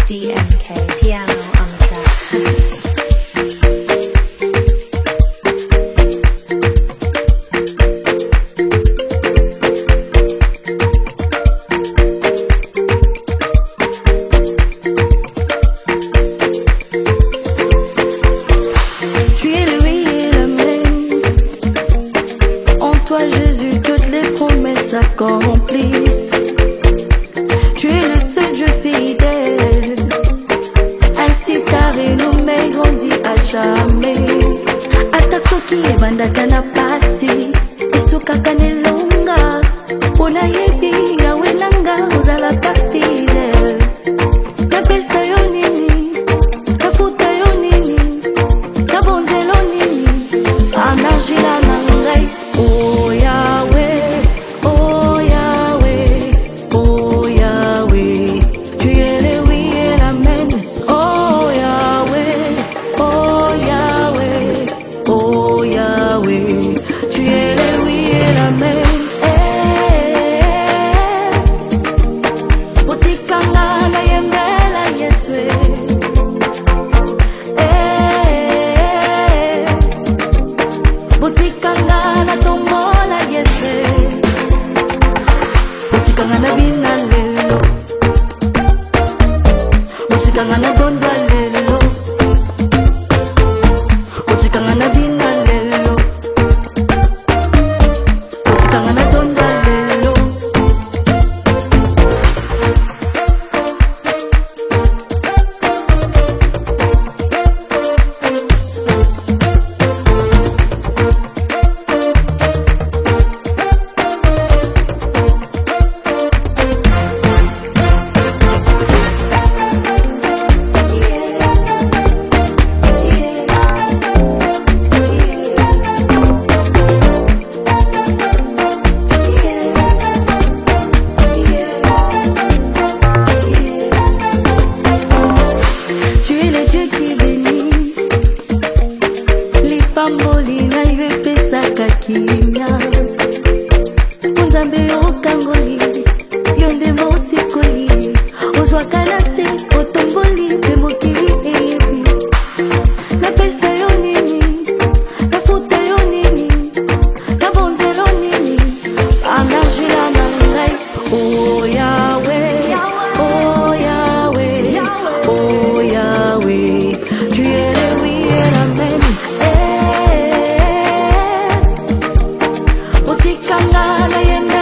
DMK piano on the track. Jésus, toutes les promesses s'accomplissent. Tu es le seul Dieu fidèle. Ainsi ta renommée grandit à jamais. Atasoki ebandaka na pasi esukaka nelonga mpona yebi yawe nanga ozalaka fidèle. Napesa yo nini, nafuta yo nini, nabonzelo nini, anargila na ngai. Oh Yahweh, oh Yahweh, oh Yahweh, tu es le oui et l'amen. Oh Yahweh, oh Yahweh, oh Yahweh, tu es le oui et l'amen. Botikanga na yembela Yeswe. Botikanga na tombola Yeswe. Botikanga na bina lelo. Botikanga na gondwa lelo. Botikanga na bina lelo. Botikanga na gondwa lelo. Tu es le Dieu qui bénit. Lipamboli na iwe pesa kakimya. Unzambe okangoli, yonde mosikoli. Ozwaka na se, otomboli, pe mokili eyebi. Na pesa yo nini, na futa yo nini, na bonzelo nini, anargila na ngai. Oh Yahweh, oh Yahweh, oh Yahweh, tu es le oui et l'amen. Botikanga na yembe